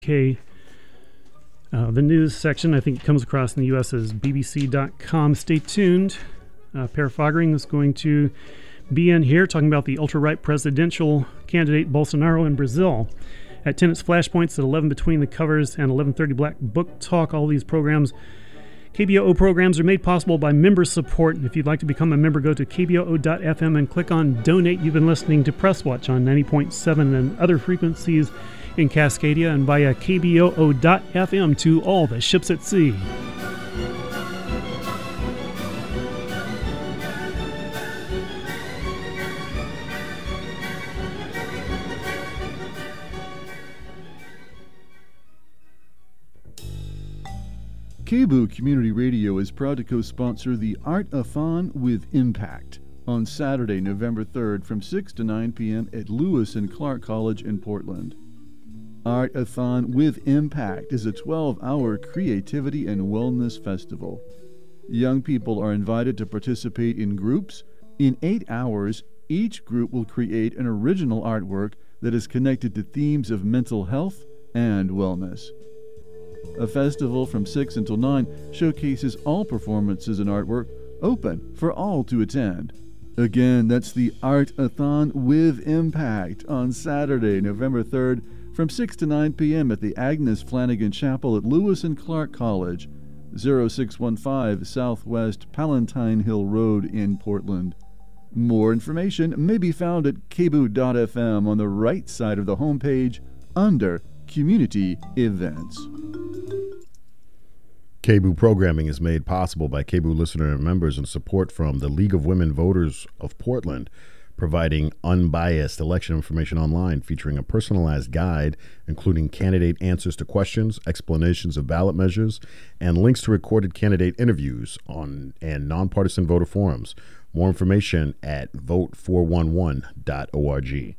Okay. The news section, I think it comes across in the U.S. as bbc.com. Stay tuned. Per Fogering is going to be in here talking about the ultra-right presidential candidate Bolsonaro in Brazil. At 10, it's Flashpoints. At 11, Between the Covers, and 11:30, Black Book Talk. All these programs, KBOO programs, are made possible by member support. If you'd like to become a member, go to kboo.fm and click on Donate. You've been listening to Press Watch on 90.7 and other frequencies in Cascadia, and via kboo.fm to all the ships at sea. KBOO Community Radio is proud to co-sponsor the Art-a-thon with Impact on Saturday, November 3rd from 6 to 9 p.m. at Lewis and Clark College in Portland. Art-a-thon with Impact is a 12-hour creativity and wellness festival. Young people are invited to participate in groups. In 8 hours, each group will create an original artwork that is connected to themes of mental health and wellness. A festival from 6 until 9 showcases all performances and artwork, open for all to attend. Again, that's the Art-a-thon with Impact on Saturday, November 3rd from 6 to 9 p.m. at the Agnes Flanagan Chapel at Lewis and Clark College, 0615 Southwest Palatine Hill Road in Portland. More information may be found at kboo.fm on the right side of the homepage under Community Events. KBOO programming is made possible by KBOO listener members and support from the League of Women Voters of Portland, providing unbiased election information online featuring a personalized guide, including candidate answers to questions, explanations of ballot measures, and links to recorded candidate interviews and nonpartisan voter forums. More information at vote411.org.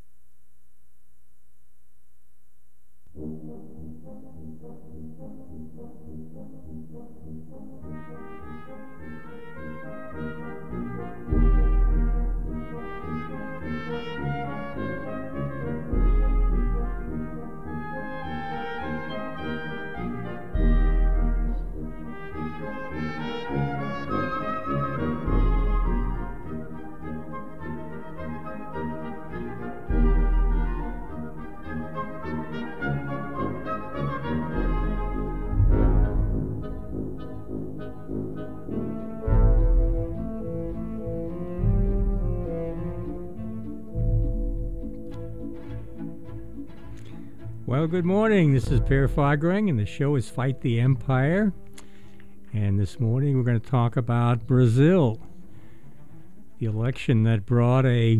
Well, good morning. This is Per Fogering, and the show is Fight the Empire. And this morning we're going to talk about Brazil, the election that brought a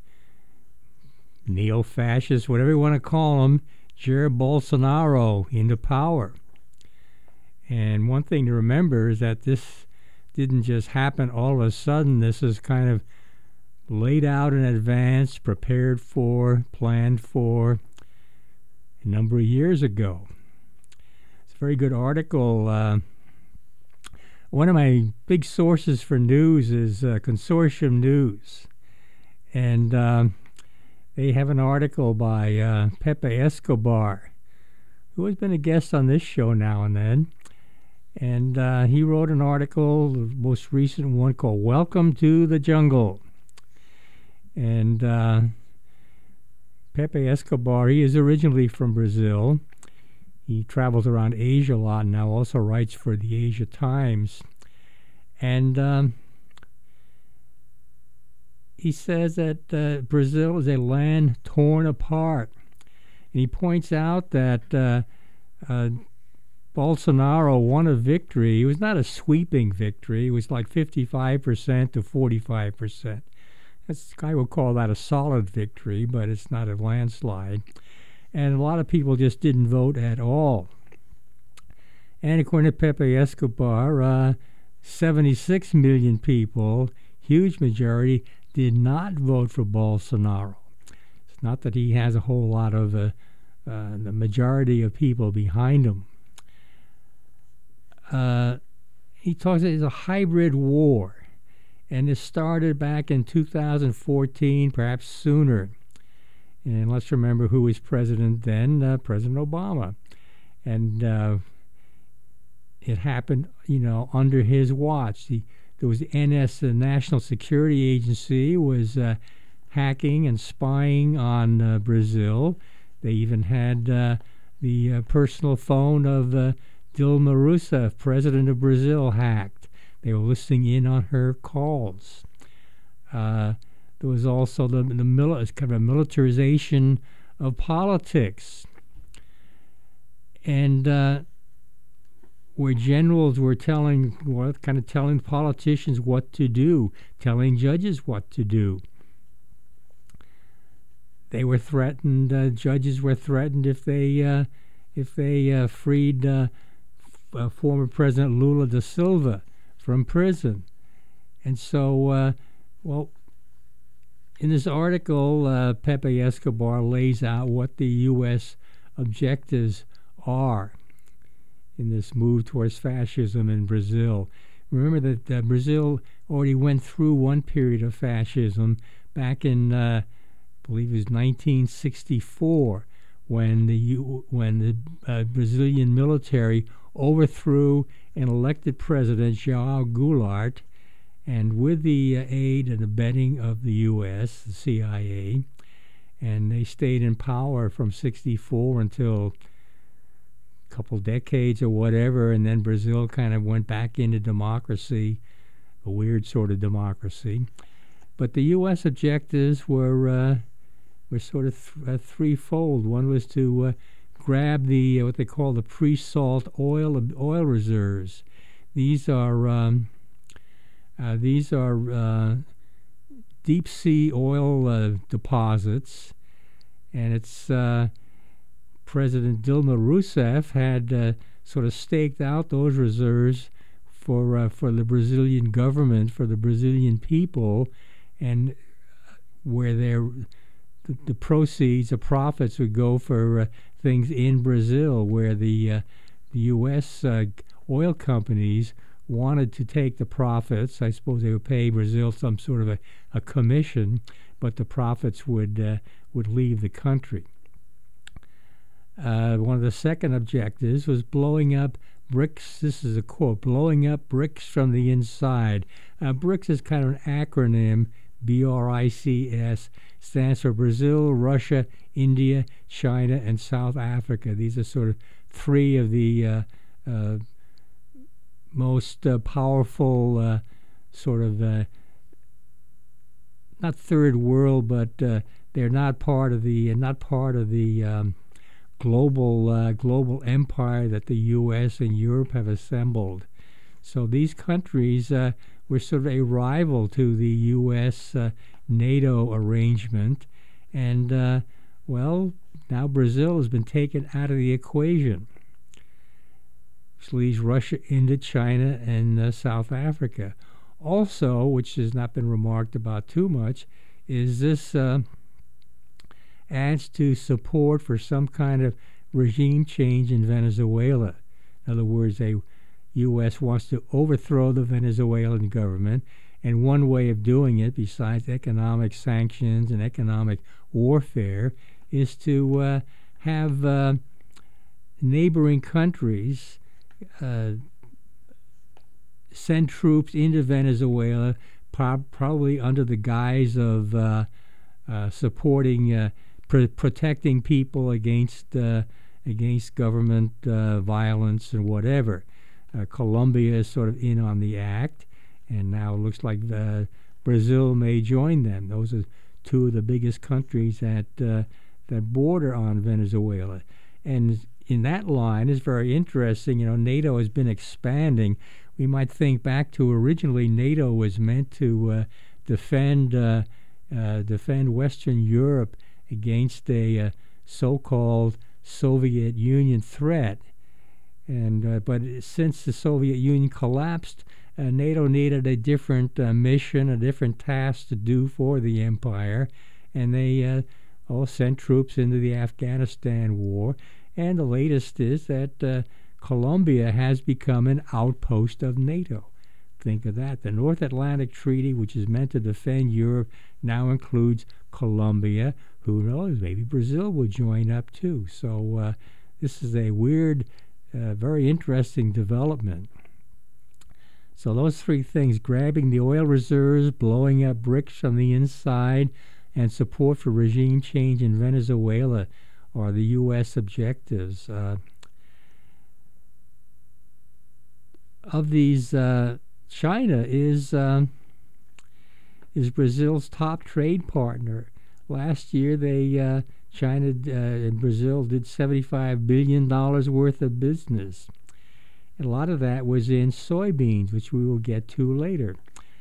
neo-fascist, whatever you want to call him, Jair Bolsonaro into power. And one thing to remember is that this didn't just happen all of a sudden. This is kind of laid out in advance, prepared for, planned for a number of years ago. It's a very good article. One of my big sources for news is Consortium News. And they have an article by Pepe Escobar, who has been a guest on this show now and then. And he wrote an article, the most recent one, called Welcome to the Jungle. And Pepe Escobar, he is originally from Brazil. He travels around Asia a lot and now also writes for the Asia Times. And he says that Brazil is a land torn apart. And he points out that Bolsonaro won a victory. It was not a sweeping victory. It was like 55% to 45%. I would call that a solid victory, but it's not a landslide. And a lot of people just didn't vote at all. And according to Pepe Escobar, 76 million people, huge majority, did not vote for Bolsonaro. It's not that he has a whole lot of the majority of people behind him. He talks about it's a hybrid war. And it started back in 2014, perhaps sooner. And let's remember who was president then, President Obama. and it happened, under his watch. There was the NS, the National Security Agency, was hacking and spying on Brazil. They even had the personal phone of Dilma Rousseff, president of Brazil, hacked. They were listening in on her calls. There was also the kind of a militarization of politics, and where generals were telling politicians what to do, telling judges what to do. They were threatened. Judges were threatened if they freed former President Lula da Silva from prison. And so, in this article, Pepe Escobar lays out what the U.S. objectives are in this move towards fascism in Brazil. Remember that Brazil already went through one period of fascism back in, I believe it was 1964, when the Brazilian military overthrew an elected president, João Goulart, and with the aid and abetting of the U.S., the CIA, and they stayed in power from 64 until a couple decades or whatever, and then Brazil kind of went back into democracy, a weird sort of democracy. But the U.S. objectives were sort of threefold. One was to grab the what they call the pre-salt oil reserves. These are deep sea oil deposits, and it's President Dilma Rousseff had sort of staked out those reserves for the Brazilian government, for the Brazilian people, and where the proceeds, the profits would go for things in Brazil, where the U.S. Oil companies wanted to take the profits. I suppose they would pay Brazil some sort of a commission, but the profits would leave the country. One of the second objectives was blowing up BRICS. This is a quote: blowing up BRICS from the inside. BRICS is kind of an acronym. BRICS stands for Brazil, Russia, India, China, and South Africa. These are sort of three of the most powerful sort of not third world, but they're not part of the global empire that the U.S. and Europe have assembled. So these countries were sort of a rival to the U.S. NATO arrangement, and now Brazil has been taken out of the equation, which leaves Russia, India, China, and South Africa. Also, which has not been remarked about too much, is this adds to support for some kind of regime change in Venezuela. In other words, the U.S. wants to overthrow the Venezuelan government, and one way of doing it, besides economic sanctions and economic warfare, is to have neighboring countries send troops into Venezuela, probably under the guise of supporting, protecting people against government violence and whatever. Colombia is sort of in on the act, and now it looks like Brazil may join them. Those are two of the biggest countries that border on Venezuela. And in that line is very interesting. NATO has been expanding. We might think back to originally NATO was meant to defend Western Europe against a so-called Soviet Union threat. And but since the Soviet Union collapsed, NATO needed a different mission, a different task to do for the empire, and they all sent troops into the Afghanistan war. And the latest is that Colombia has become an outpost of NATO. Think of that. The North Atlantic Treaty, which is meant to defend Europe, now includes Colombia. Who knows? Maybe Brazil will join up too. So this is a weird, very interesting development. So those three things, grabbing the oil reserves, blowing up BRICS from the inside, and support for regime change in Venezuela are the U.S. objectives. Of these, China is Brazil's top trade partner. Last year, China and Brazil did $75 billion worth of business. And a lot of that was in soybeans, which we will get to later.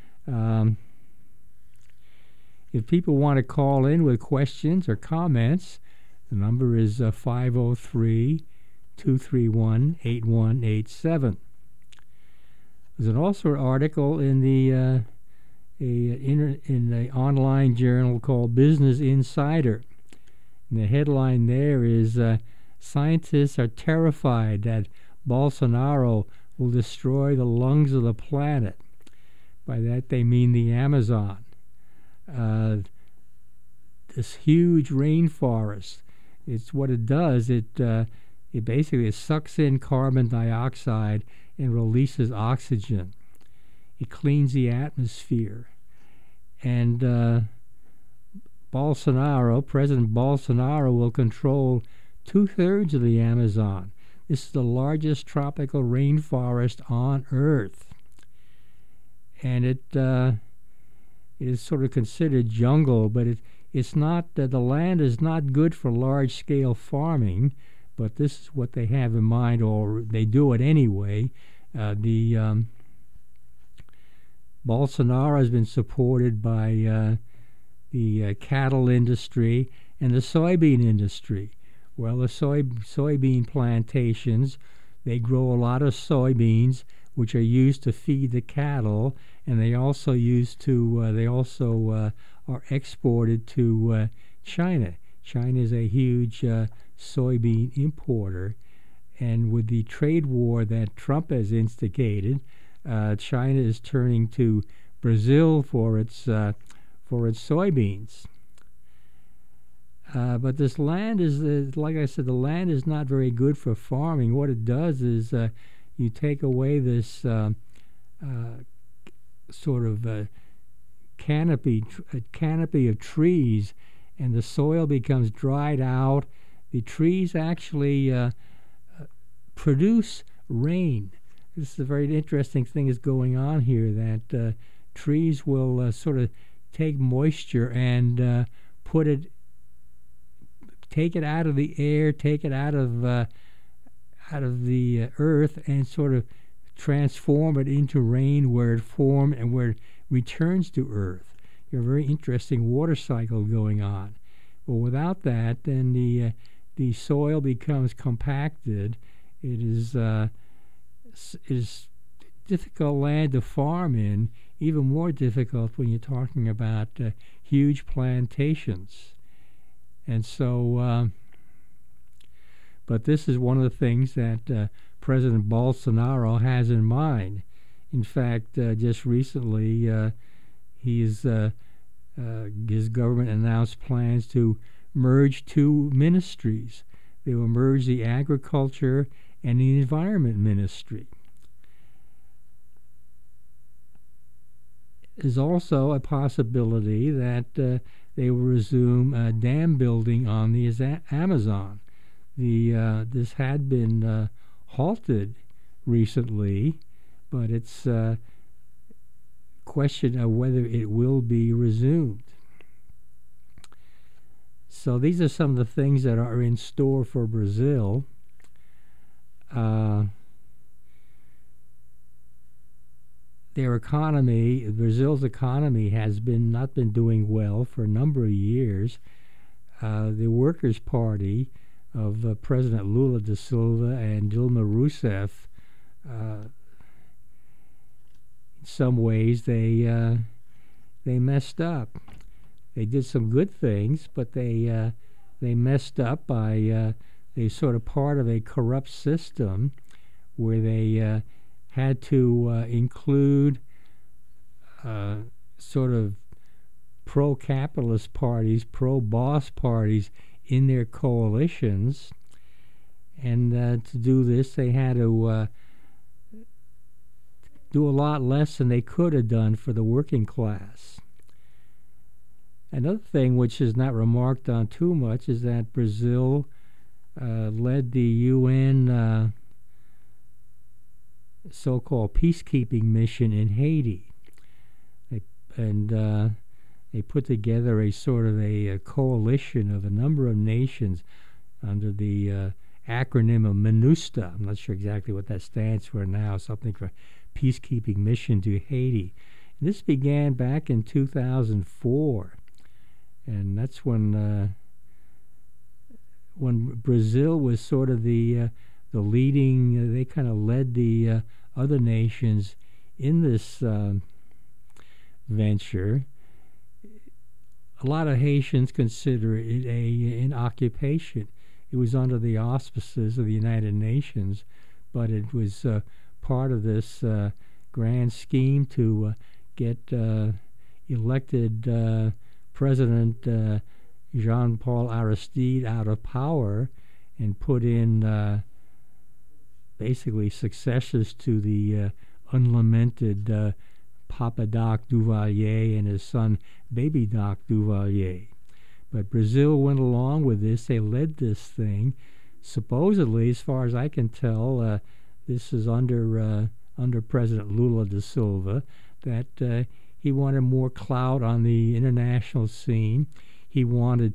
If people want to call in with questions or comments, the number is 503-231-8187. There's also an article in the in an online journal called Business Insider. And the headline there is, scientists are terrified that Bolsonaro will destroy the lungs of the planet. By that they mean the Amazon. This huge rainforest, it's what it does. It basically sucks in carbon dioxide and releases oxygen. It cleans the atmosphere. And President Bolsonaro will control 2/3 of the Amazon. This is the largest tropical rainforest on Earth. And it is sort of considered jungle, but it's not, the land is not good for large-scale farming, but this is what they have in mind, or they do it anyway. Bolsonaro has been supported by the cattle industry and the soybean industry. Well, the soybean plantations, they grow a lot of soybeans, which are used to feed the cattle, and they also are exported to China. China is a huge soybean importer, and with the trade war that Trump has instigated, China is turning to Brazil for its soybeans. But this land is, like I said, the land is not very good for farming. What it does is you take away this sort of canopy of trees, and the soil becomes dried out. The trees actually produce rain. This is a very interesting thing is going on here, that trees will sort of take moisture and take it out of the air, take it out of the earth, and sort of transform it into rain where it formed and where it returns to earth. You have a very interesting water cycle going on. But without that, then the soil becomes compacted. It is difficult land to farm in, even more difficult when you're talking about huge plantations. And so, but this is one of the things that President Bolsonaro has in mind. In fact, just recently, his government announced plans to merge two ministries. They will merge the Agriculture and the Environment Ministry. There's also a possibility that they will resume dam building on the Amazon. This had been halted recently, but it's a question of whether it will be resumed. So these are some of the things that are in store for Brazil. Brazil's economy has not been doing well for a number of years. The Workers' Party of President Lula da Silva and Dilma Rousseff, in some ways they messed up. They did some good things, but they messed up by they sort of part of a corrupt system where they had to include sort of pro-capitalist parties, pro-boss parties in their coalitions. And to do this, they had to do a lot less than they could have done for the working class. Another thing which is not remarked on too much is that Brazil led the UN so-called peacekeeping mission in Haiti. They put together a sort of a coalition of a number of nations under the acronym of MINUSTA. I'm not sure exactly what that stands for now, something for Peacekeeping Mission to Haiti. And this began back in 2004, and that's when Brazil was sort of the leading. They kind of led the other nations in this venture. A lot of Haitians consider it an occupation. It was under the auspices of the United Nations, but it was part of this grand scheme to get elected President Jean-Paul Aristide out of power and put in basically successors to the unlamented Papa Doc Duvalier and his son Baby Doc Duvalier. But Brazil went along with this. They led this thing. Supposedly, as far as I can tell, this is under President Lula da Silva, that he wanted more clout on the international scene. He wanted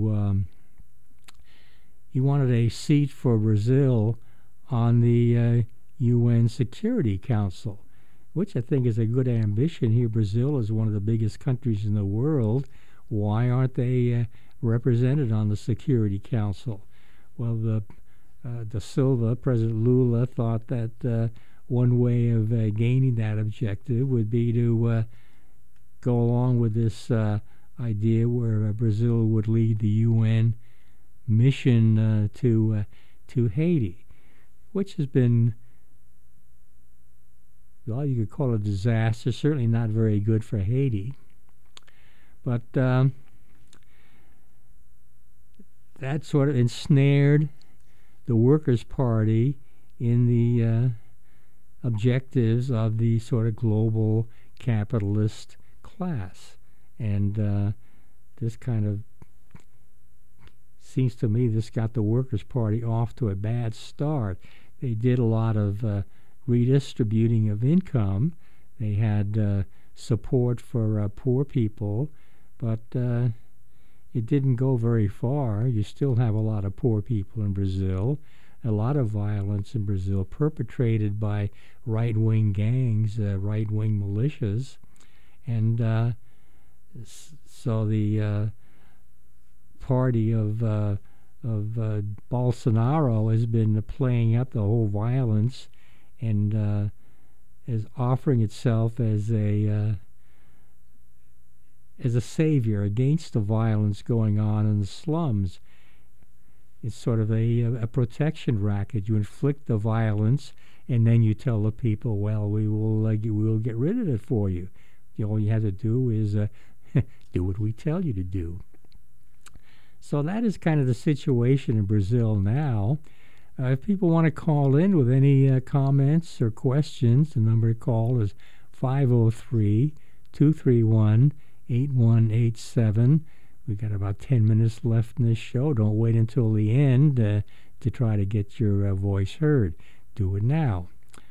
a seat for Brazil on the UN Security Council, which I think is a good ambition here. Brazil is one of the biggest countries in the world. Why aren't they represented on the Security Council? Well, da Silva, President Lula, thought that one way of gaining that objective would be to go along with this idea where Brazil would lead the UN mission to Haiti, which has been, well, you could call it a disaster, certainly not very good for Haiti. But that sort of ensnared the Workers' Party in the objectives of the sort of global capitalist class. And this kind of seems to me this got the Workers' Party off to a bad start. They did a lot of redistributing of income. They had support for poor people, but it didn't go very far. You still have a lot of poor people in Brazil, a lot of violence in Brazil perpetrated by right-wing gangs, right-wing militias, and so the party of Bolsonaro has been playing up the whole violence and is offering itself as a savior against the violence going on in the slums. It's sort of a protection racket. You inflict the violence, and then you tell the people, "Well, we will get rid of it for you. All you have to do is do what we tell you to do." So that is kind of the situation in Brazil now. If people want to call in with any comments or questions, the number to call is 503-231-8187. We've got about 10 minutes left in this show. Don't wait until the end to try to get your voice heard. Do it now.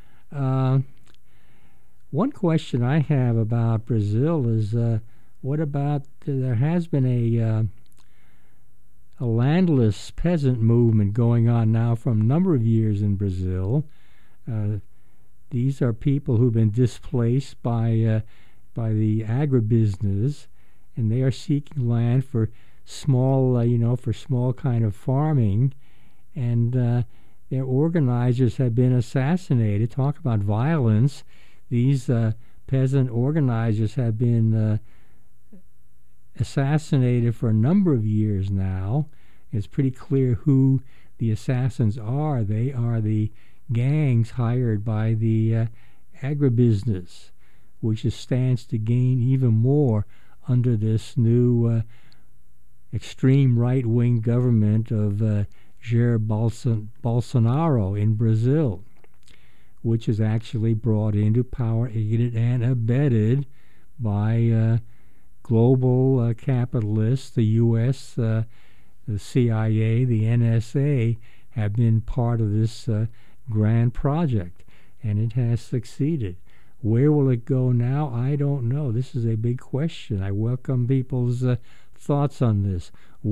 One question I have about Brazil is, what about, there has been a landless peasant movement going on now for a number of years in Brazil. These are people who've been displaced by the agribusiness, and they are seeking land for small, for small kind of farming, and their organizers have been assassinated. Talk about violence. These peasant organizers have been assassinated for a number of years now. It's pretty clear who the assassins are. They are the gangs hired by the agribusiness, which stands to gain even more under this new extreme right-wing government of Jair Bolsonaro in Brazil, which is actually brought into power, aided and abetted by global capitalists. The U.S., the CIA, the NSA have been part of this grand project, and it has succeeded. Where will it go now? I don't know. This is a big question. I welcome people's thoughts on this.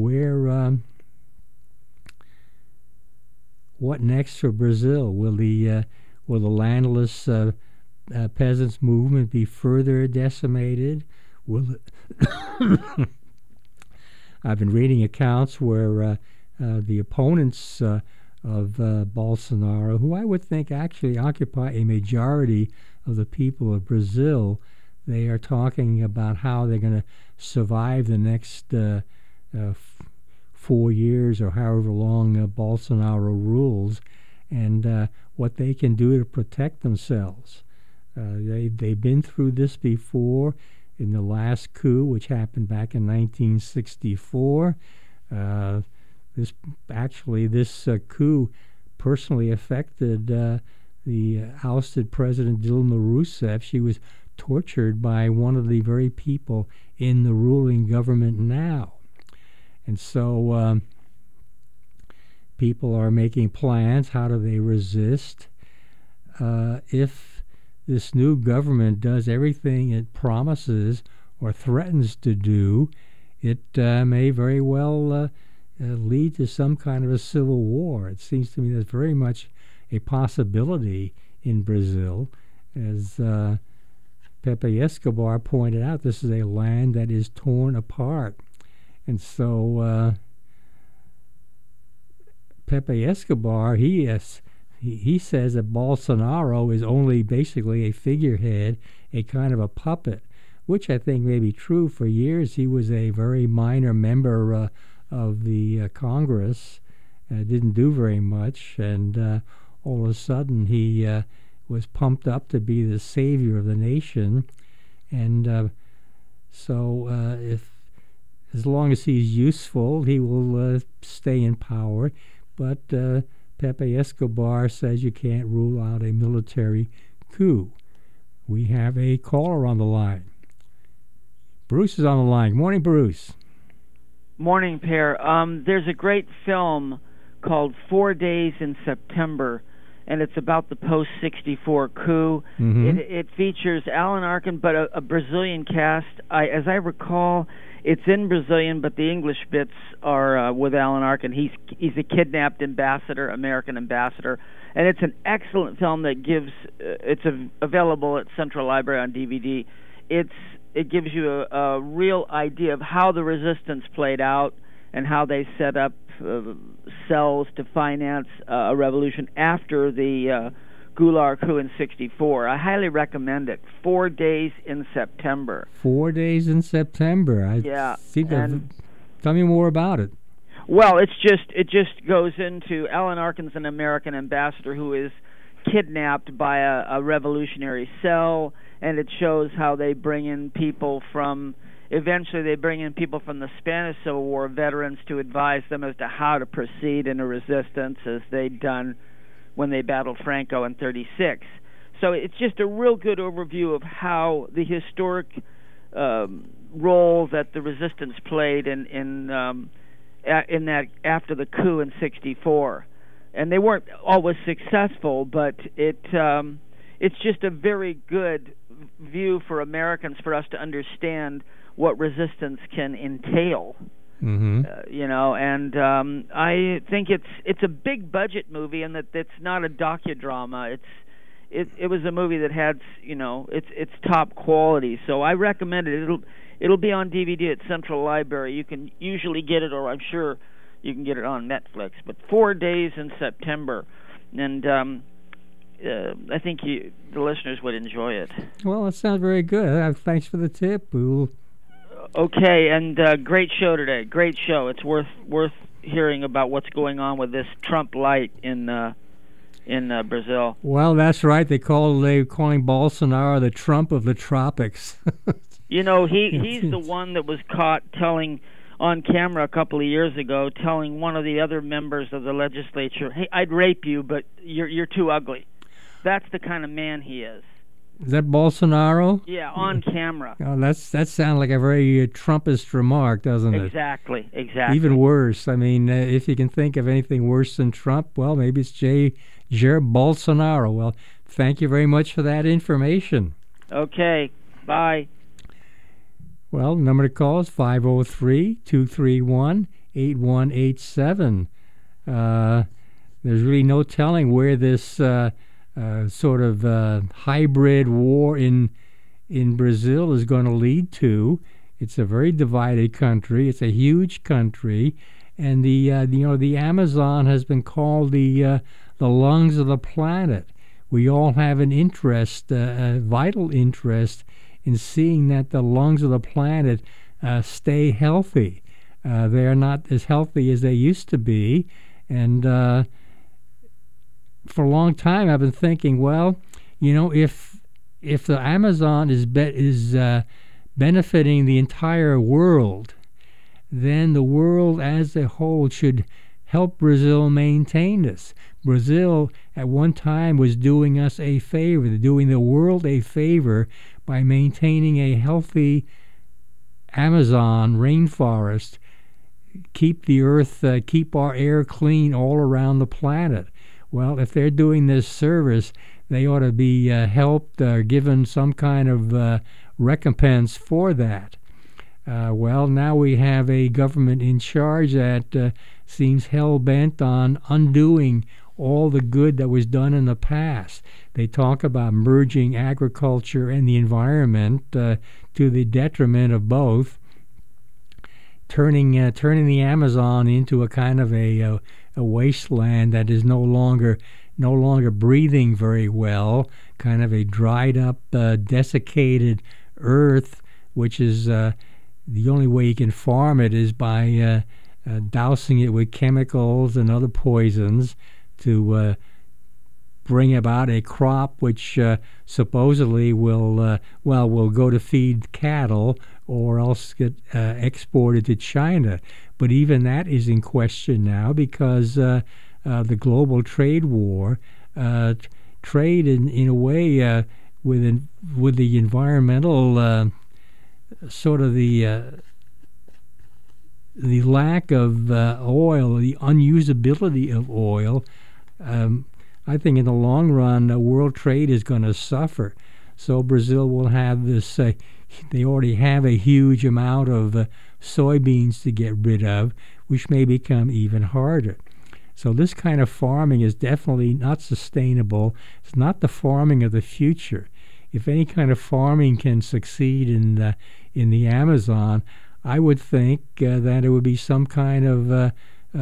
What next for Brazil? Will the landless peasants movement be further decimated? Will it I've been reading accounts where the opponents of Bolsonaro, who I would think actually occupy a majority of the people of Brazil, they are talking about how they're going to survive the next 4 years or however long Bolsonaro rules, and what they can do to protect themselves. They've been through this before in the last coup, which happened back in 1964. This coup personally affected the ousted President Dilma Rousseff. She was tortured by one of the very people in the ruling government now. And so people are making plans. How do they resist? If this new government does everything it promises or threatens to do, it may very well lead to some kind of a civil war. It seems to me that's very much a possibility in Brazil. As Pepe Escobar pointed out, this is a land that is torn apart. And so Pepe Escobar, he says that Bolsonaro is only basically a figurehead, a kind of a puppet, which I think may be true. For years he was a very minor member of the Congress, didn't do very much, and all of a sudden he was pumped up to be the savior of the nation. And so if as long as he's useful, he will stay in power. But Pepe Escobar says you can't rule out a military coup. We have a caller on the line. Bruce is on the line. Morning, Bruce. Morning, Per. There's a great film called 4 Days in September, and it's about the post-64 coup. Mm-hmm. It features Alan Arkin, but a Brazilian cast. As I recall, it's in Brazilian, but the English bits are with Alan Arkin. He's a kidnapped ambassador, American ambassador, and it's an excellent film that it's available at Central Library on DVD. It gives you a real idea of how the resistance played out and how they set up cells to finance a revolution after the Goulart coup in '64. I highly recommend it. 4 Days in September. 4 days in September. Yeah. Tell me more about it. Well, it just goes into Alan Arkin's an American ambassador who is kidnapped by a revolutionary cell, and it shows how they bring in people from. Eventually, they bring in people from the Spanish Civil War veterans to advise them as to how to proceed in a resistance, as they'd done when they battled Franco in '36. So it's just a real good overview of how the historic role that the resistance played in that after the coup in '64. And they weren't always successful, but it's just a very good view for Americans, for us to understand what resistance can entail. Mm-hmm. And I think it's a big budget movie, and that it's not a docudrama. It was a movie that had it's top quality. So I recommend it. It'll be on DVD at Central Library. You can usually get it, or I'm sure you can get it on Netflix. But 4 Days in September, and I think the listeners would enjoy it. Well, that sounds very good. Thanks for the tip. Okay, and great show today. Great show. It's worth hearing about what's going on with this Trump light in Brazil. Well, that's right. They're calling Bolsonaro the Trump of the tropics. He's the one that was caught telling on camera a couple of years ago telling one of the other members of the legislature, "Hey, I'd rape you, but you're too ugly." That's the kind of man he is. Is that Bolsonaro? Yeah, on camera. Oh, that sounds like a very Trumpist remark, doesn't it? Exactly. Even worse. I mean, if you can think of anything worse than Trump, well, maybe it's Jair Bolsonaro. Well, thank you very much for that information. Okay, bye. Well, the number to call is 503-231-8187. There's really no telling where this sort of hybrid war in Brazil is going to lead to. It's a very divided country. It's a huge country, and the Amazon has been called the lungs of the planet. We all have an interest, a vital interest, in seeing that the lungs of the planet stay healthy. They are not as healthy as they used to be, and for a long time I've been thinking, well, if the Amazon is benefiting the entire world, then the world as a whole should help Brazil maintain this. Brazil at one time was doing us a favor, doing the world a favor by maintaining a healthy Amazon rainforest, keep the earth, keep our air clean all around the planet. Well, if they're doing this service, they ought to be helped, given some kind of recompense for that. Well, now we have a government in charge that seems hell-bent on undoing all the good that was done in the past. They talk about merging agriculture and the environment to the detriment of both, turning the Amazon into a kind of a wasteland that is no longer breathing very well, kind of a dried up, desiccated earth, which is the only way you can farm it is by dousing it with chemicals and other poisons to bring about a crop which supposedly will go to feed cattle or else get exported to China. But even that is in question now because the global trade war, trade in a way with the environmental sort of the lack of oil, the unusability of oil. I think in the long run, world trade is going to suffer. So Brazil will have this, they already have a huge amount of soybeans to get rid of, which may become even harder. So this kind of farming is definitely not sustainable. It's not the farming of the future. If any kind of farming can succeed in the Amazon, I would think that it would be some kind of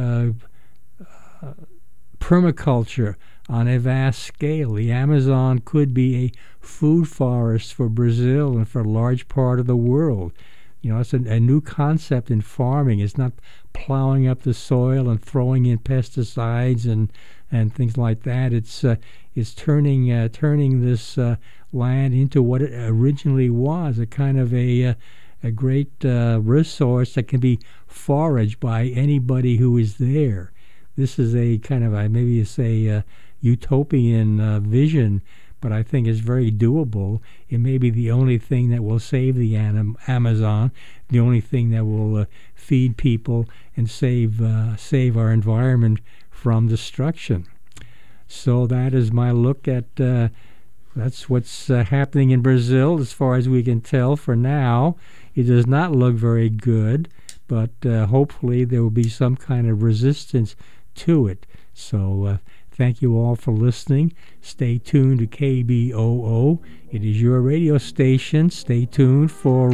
permaculture on a vast scale. The Amazon could be a food forest for Brazil and for a large part of the world. It's a new concept in farming. It's not plowing up the soil and throwing in pesticides and things like that. It's turning this land into what it originally was, a kind of a great resource that can be foraged by anybody who is there. This is a kind of maybe it's a utopian vision, but I think it's very doable. It may be the only thing that will save the Amazon, the only thing that will feed people and save our environment from destruction. So that is my look at that's what's happening in Brazil as far as we can tell for now. It does not look very good, but hopefully there will be some kind of resistance to it. So thank you all for listening. Stay tuned to KBOO. It is your radio station. Stay tuned for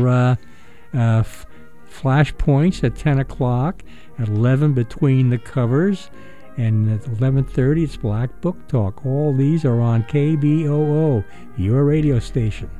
flashpoints at 10 o'clock, at 11 Between the Covers, and at 11:30 it's Black Book Talk. All these are on KBOO, your radio station.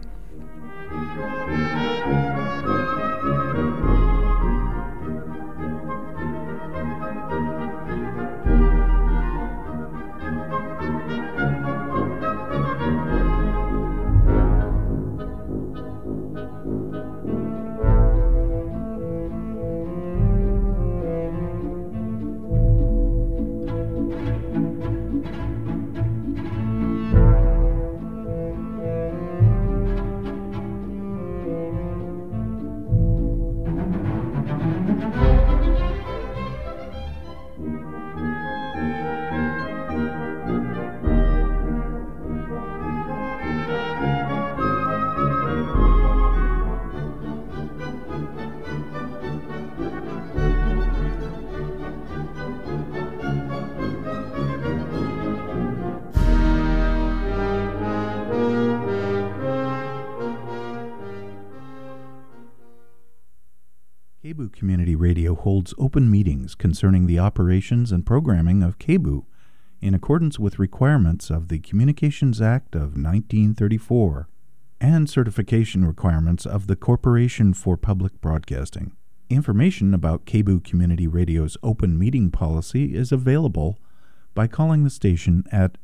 KBOO Community Radio holds open meetings concerning the operations and programming of KBOO in accordance with requirements of the Communications Act of 1934 and certification requirements of the Corporation for Public Broadcasting. Information about KBOO Community Radio's open meeting policy is available by calling the station at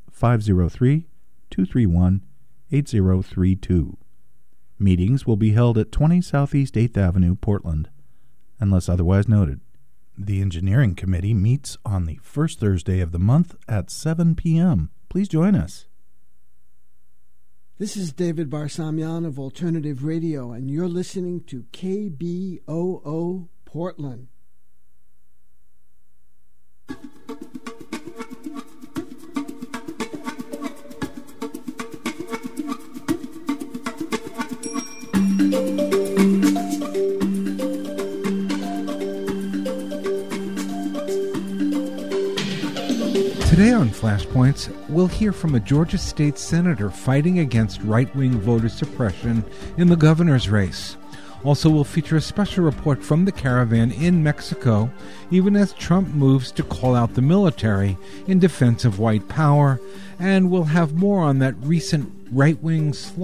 503-231-8032. Meetings will be held at 20 Southeast 8th Avenue, Portland, unless otherwise noted. The Engineering Committee meets on the first Thursday of the month at 7 p.m. Please join us. This is David Barsamian of Alternative Radio, and you're listening to KBOO Portland. Today on Flashpoints, we'll hear from a Georgia state senator fighting against right-wing voter suppression in the governor's race. Also, we'll feature a special report from the caravan in Mexico, even as Trump moves to call out the military in defense of white power. And we'll have more on that recent right-wing slaughter